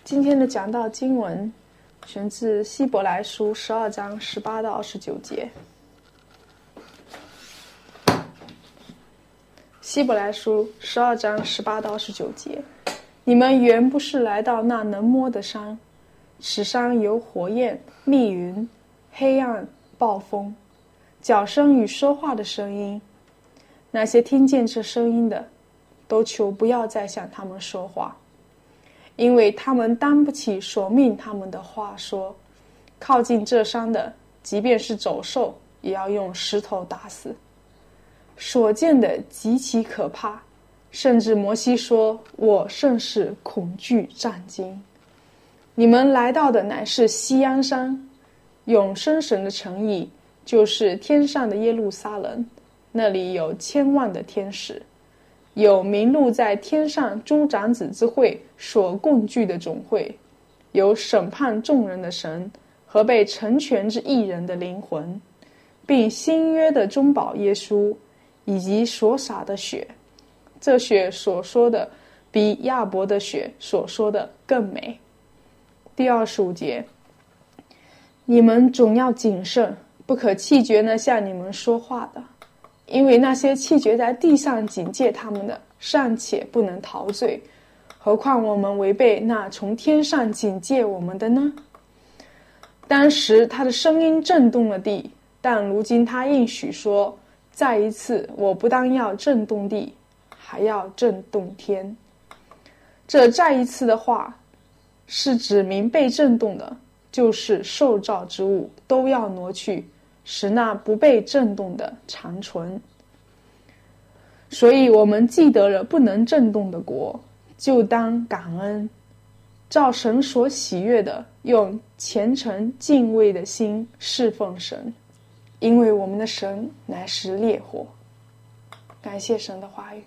今天的讲道经文选自希伯来书12章18到29节。希伯来书12章18到19节，你们原不是来到那能摸的山，此山有火焰、密云、黑暗、暴风、角声与说话的声音。那些听见这声音的，都求不要再向他们说话，因为他们担不起所命他们的话说，靠近这山的，即便是走兽，也要用石头打死。所见的极其可怕，甚至摩西说，我甚是恐惧战惊。你们来到的乃是锡安山，永生神的城邑，就是天上的耶路撒冷，那里有千万的天使，有名录在天上诸长子之会所共聚的总会，有审判众人的神和被成全之义人的灵魂，并新约的中保耶稣，以及所洒的血。这血所说的比亚伯的血所说的更美。第25节，你们总要谨慎，不可弃绝那向你们说话的，因为那些弃绝在地上警戒他们的，尚且不能逃罪，何况我们违背那从天上警戒我们的呢？当时他的声音震动了地，但如今他应许说，再一次，我不但要震动地，还要震动天。这再一次的话，是指明被震动的，就是受造之物都要挪去，使那不被震动的长存。所以我们既得了不能震动的国，就当感恩，照神所喜悦的，用虔诚敬畏的心侍奉神，因为我们的神乃是烈火。感谢神的话语。